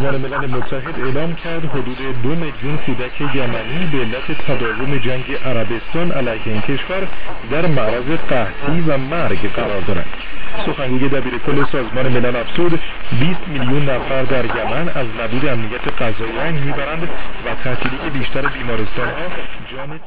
سازمان ملل متحد اعلام کرد حدود 2 میلیون کودک یمنی به علت تداوم جنگ عربستان علیه این کشور در معرض قحطی و مرگ قرار دارند. سخنگوی دبیرکل سازمان ملل افزود 20 میلیون نفر در یمن از نبود امنیت غذایی رنج میبرند و تعطیلی بیشتر بیمارستان‌ها جان